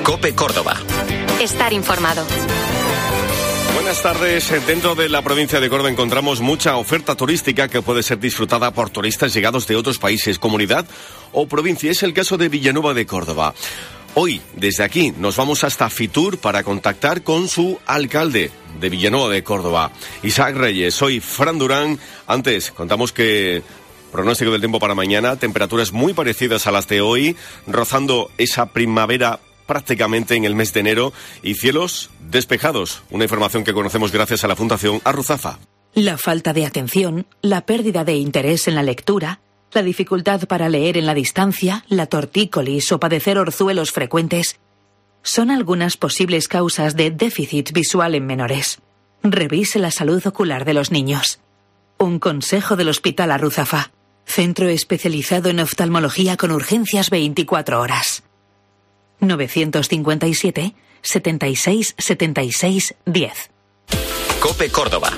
COPE Córdoba. Estar informado. Buenas tardes. Dentro de la provincia de Córdoba encontramos mucha oferta turística que puede ser disfrutada por turistas llegados de otros países, comunidad o provincia. Es el caso de Villanueva de Córdoba. Hoy, desde aquí, nos vamos hasta Fitur para contactar con su alcalde de Villanueva de Córdoba, Isaac Reyes. Soy Fran Durán. Antes, contamos que pronóstico del tiempo para mañana, temperaturas muy parecidas a las de hoy, rozando esa primavera prácticamente en el mes de enero y cielos despejados. Una información que conocemos gracias a la Fundación Arruzafa. La falta de atención, la pérdida de interés en la lectura, la dificultad para leer en la distancia, la tortícolis o padecer orzuelos frecuentes son algunas posibles causas de déficit visual en menores. Revise la salud ocular de los niños. Un consejo del Hospital Arruzafa, centro especializado en oftalmología con urgencias 24 horas. 957 76 76 10. COPE Córdoba.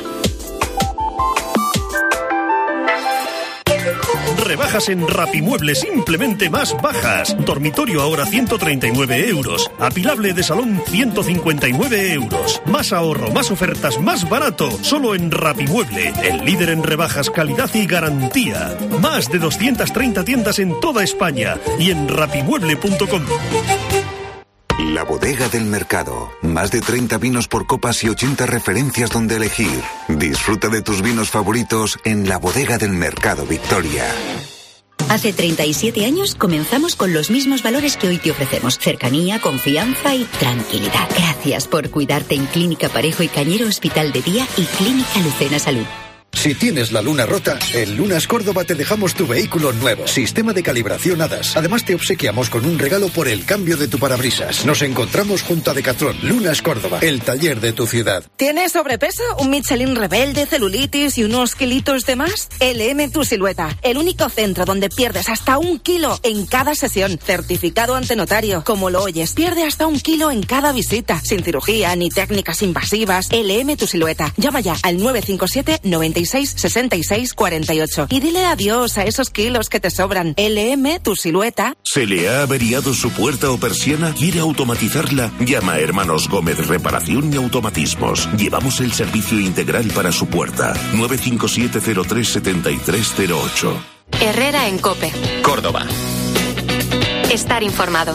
Rebajas en Rapimueble, simplemente más bajas. Dormitorio ahora 139 euros. Apilable de salón 159 euros. Más ahorro, más ofertas, más barato. Solo en Rapimueble, el líder en rebajas, calidad y garantía. Más de 230 tiendas en toda España y en rapimueble.com. La Bodega del Mercado. Más de 30 vinos por copas y 80 referencias donde elegir. Disfruta de tus vinos favoritos en la Bodega del Mercado Victoria. Hace 37 años comenzamos con los mismos valores que hoy te ofrecemos. Cercanía, confianza y tranquilidad. Gracias por cuidarte en Clínica Parejo y Cañero Hospital de Día y Clínica Lucena Salud. Si tienes la luna rota, en Lunas Córdoba te dejamos tu vehículo nuevo. Sistema de calibración HADAS. Además te obsequiamos con un regalo por el cambio de tu parabrisas. Nos encontramos junto a Decathlon. Lunas Córdoba, el taller de tu ciudad. ¿Tienes sobrepeso, un Michelin rebelde, celulitis y unos kilitos de más? LM Tu Silueta, el único centro donde pierdes hasta 1 kilo en cada sesión. Certificado ante notario. Como lo oyes, pierde hasta 1 kilo en cada visita. Sin cirugía ni técnicas invasivas. LM Tu Silueta. Llama ya al 957 96 66 48 y dile adiós a esos kilos que te sobran. LM Tu Silueta. ¿Se le ha averiado su puerta o persiana? ¿Quiere automatizarla? Llama a Hermanos Gómez Reparación y Automatismos. Llevamos el servicio integral para su puerta. 957 03 7308. Herrera en COPE Córdoba. Estar informado.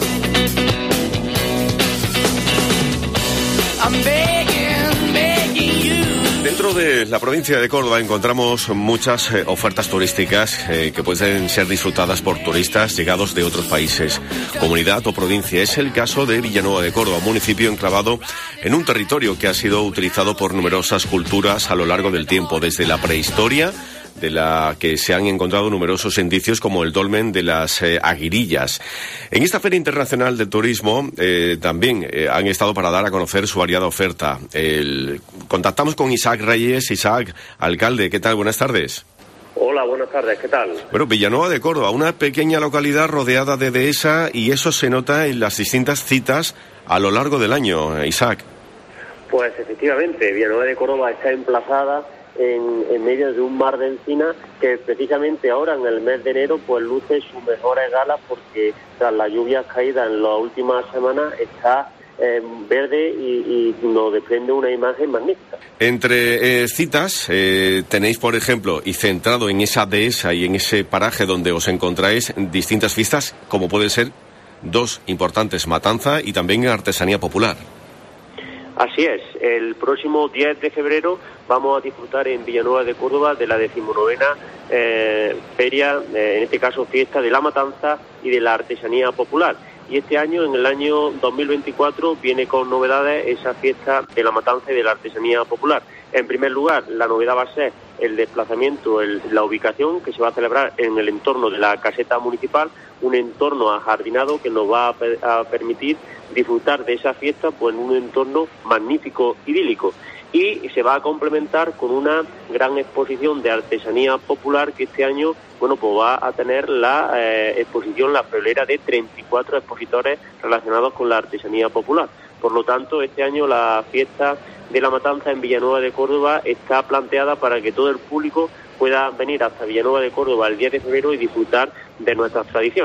Dentro de la provincia de Córdoba encontramos muchas ofertas turísticas que pueden ser disfrutadas por turistas llegados de otros países, comunidad o provincia. Es el caso de Villanueva de Córdoba, municipio enclavado en un territorio que ha sido utilizado por numerosas culturas a lo largo del tiempo, desde la prehistoria, de la que se han encontrado numerosos indicios como el dolmen de las Aguirillas. En esta Feria Internacional del Turismo también han estado para dar a conocer su variada oferta. Contactamos con Isaac Reyes. Isaac, alcalde, ¿qué tal? Buenas tardes. Hola, buenas tardes, ¿qué tal? Bueno, Villanueva de Córdoba, una pequeña localidad rodeada de dehesa, y eso se nota en las distintas citas a lo largo del año, Isaac. Pues efectivamente, Villanueva de Córdoba está emplazada en medio de un mar de encinas que precisamente ahora en el mes de enero pues luce sus mejores galas, porque tras las lluvias caídas en las últimas semanas está verde y nos desprende una imagen magnífica. Entre citas tenéis, por ejemplo, y centrado en esa dehesa y en ese paraje donde os encontráis, distintas fiestas como pueden ser dos importantes, matanza y también artesanía popular. Así es, el próximo 10 de febrero vamos a disfrutar en Villanueva de Córdoba de la 19ª feria, en este caso fiesta de la matanza y de la artesanía popular. Y este año, en el año 2024, viene con novedades esa fiesta de la matanza y de la artesanía popular. En primer lugar, la novedad va a ser el desplazamiento, la ubicación, que se va a celebrar en el entorno de la caseta municipal, un entorno ajardinado que nos va a permitir disfrutar de esa fiesta pues en un entorno magnífico, idílico. Y se va a complementar con una gran exposición de artesanía popular que este año, bueno, pues va a tener la exposición, la friolera de 34 expositores relacionados con la artesanía popular. Por lo tanto, este año la fiesta de la matanza en Villanueva de Córdoba está planteada para que todo el público pueda venir hasta Villanueva de Córdoba el 10 de febrero y disfrutar de nuestras tradiciones.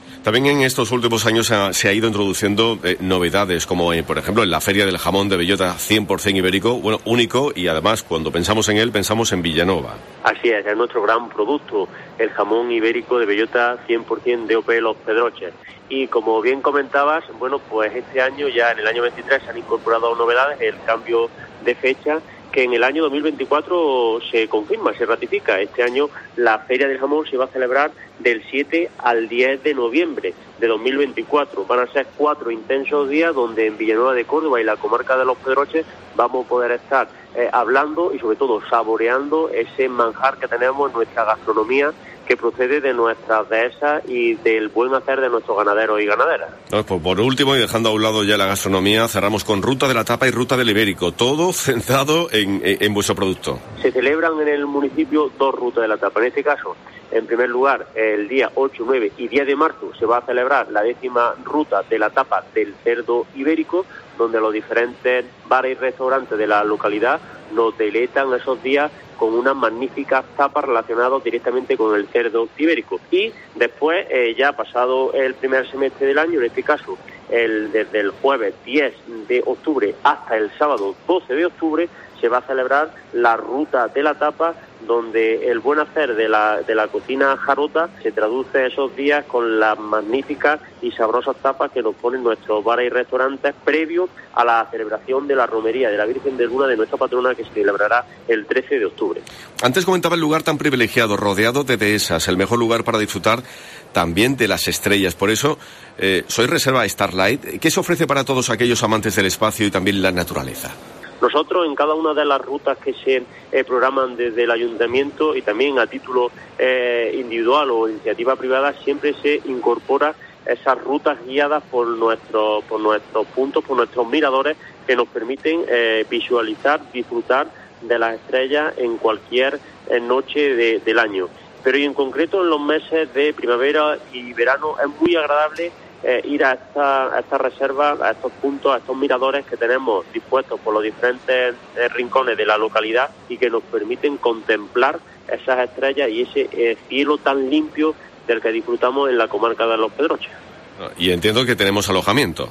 También en estos últimos años se ha ido introduciendo novedades, como por ejemplo en la Feria del Jamón de Bellota 100% ibérico, bueno, único, y además cuando pensamos en él, pensamos en Villanueva. Así es nuestro gran producto, el jamón ibérico de Bellota 100% DOP Los Pedroches. Y como bien comentabas, bueno, pues este año, ya en el año 23, se han incorporado novedades, el cambio de fecha, que en el año 2024 se confirma, se ratifica. Este año la Feria del Jamón se va a celebrar del 7 al 10 de noviembre de 2024. Van a ser 4 intensos días donde en Villanueva de Córdoba y la comarca de Los Pedroches vamos a poder estar hablando y sobre todo saboreando ese manjar que tenemos en nuestra gastronomía, que procede de nuestras dehesas y del buen hacer de nuestros ganaderos y ganaderas. Pues por último, y dejando a un lado ya la gastronomía, cerramos con Ruta de la Tapa y Ruta del Ibérico, todo centrado en vuestro producto. Se celebran en el municipio 2 rutas de la tapa. En este caso, en primer lugar, el día 8, 9 y 10 de marzo se va a celebrar la 10ª ruta de la tapa del cerdo ibérico, donde los diferentes bares y restaurantes de la localidad nos deleitan esos días con unas magníficas tapas relacionadas directamente con el cerdo ibérico. Y después, ya pasado el primer semestre del año, en este caso, desde el jueves 10 de octubre hasta el sábado 12 de octubre, se va a celebrar la Ruta de la Tapa, donde el buen hacer de la cocina jarota se traduce esos días con las magníficas y sabrosas tapas que nos ponen nuestros bares y restaurantes previo a la celebración de la romería de la Virgen de Luna de nuestra patrona, que se celebrará el 13 de octubre. Antes comentaba el lugar tan privilegiado, rodeado de dehesas, el mejor lugar para disfrutar también de las estrellas. Por eso, soy Reserva Starlight. ¿Qué se ofrece para todos aquellos amantes del espacio y también la naturaleza? Nosotros, en cada una de las rutas que se programan desde el ayuntamiento y también a título individual o iniciativa privada, siempre se incorpora esas rutas guiadas por nuestros puntos, por nuestros miradores, que nos permiten visualizar, disfrutar de las estrellas en cualquier noche del año. Pero y en concreto en los meses de primavera y verano es muy agradable ir a esta reserva, a estos puntos, a estos miradores que tenemos dispuestos por los diferentes rincones de la localidad y que nos permiten contemplar esas estrellas y ese cielo tan limpio del que disfrutamos en la comarca de Los Pedroches. Y entiendo que tenemos alojamiento.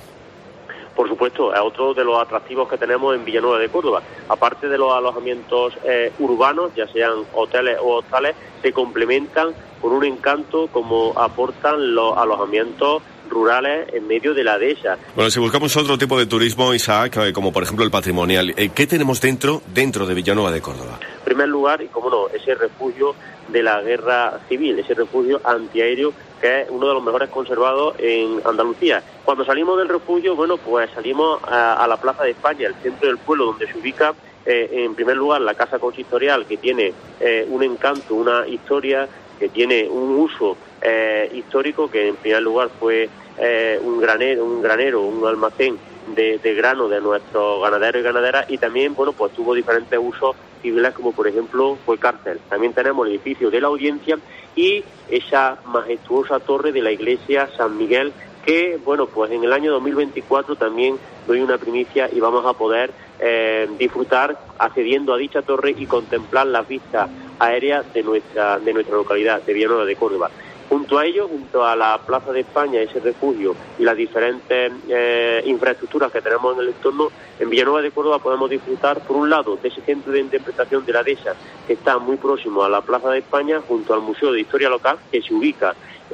Por supuesto, es otro de los atractivos que tenemos en Villanueva de Córdoba. Aparte de los alojamientos urbanos, ya sean hoteles o hostales, se complementan con un encanto como aportan los alojamientos rurales en medio de la dehesa. Bueno, si buscamos otro tipo de turismo, Isaac, como por ejemplo el patrimonial, ¿qué tenemos dentro de Villanueva de Córdoba? En primer lugar, y como no, ese refugio de la guerra civil, ese refugio antiaéreo que es uno de los mejores conservados en Andalucía. Cuando salimos del refugio, bueno, pues salimos a la Plaza de España, el centro del pueblo, donde se ubica en primer lugar la casa consistorial, que tiene un encanto, una historia, que tiene un uso histórico, que en primer lugar fue un granero, un almacén de grano de nuestros ganaderos y ganaderas, y también, bueno, pues tuvo diferentes usos civiles, como por ejemplo fue cárcel. También tenemos el edificio de la Audiencia y esa majestuosa torre de la iglesia San Miguel, que, bueno, pues en el año 2024 también doy una primicia y vamos a poder disfrutar accediendo a dicha torre y contemplar las vistas aéreas de nuestra localidad de Villanueva de Córdoba. Junto a ello, junto a la Plaza de España, ese refugio y las diferentes infraestructuras que tenemos en el entorno, en Villanueva de Córdoba podemos disfrutar, por un lado, de ese centro de interpretación de la dehesa, que está muy próximo a la Plaza de España, junto al Museo de Historia Local, que se ubica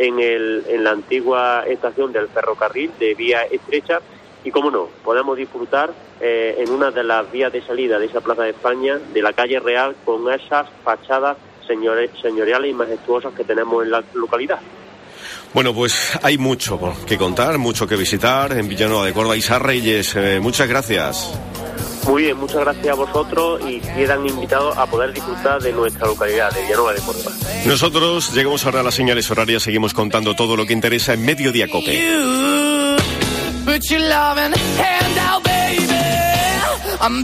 en la antigua estación del ferrocarril de vía estrecha. Y, cómo no, podemos disfrutar en una de las vías de salida de esa Plaza de España, de la calle Real, con esas fachadas señoriales y majestuosas que tenemos en la localidad. Bueno, pues hay mucho que contar, mucho que visitar en Villanueva de Córdoba. Isaac Reyes, muchas gracias. Muy bien, muchas gracias a vosotros y quedan invitados a poder disfrutar de nuestra localidad de Villanueva de Córdoba. Nosotros llegamos ahora a las señales horarias, seguimos contando todo lo que interesa en Mediodía Cope. Put your loving hand out, baby. I'm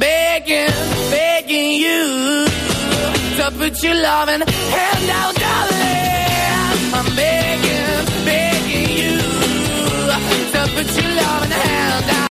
begging you to put your loving hand out, darling. I'm begging you to put your loving hand out.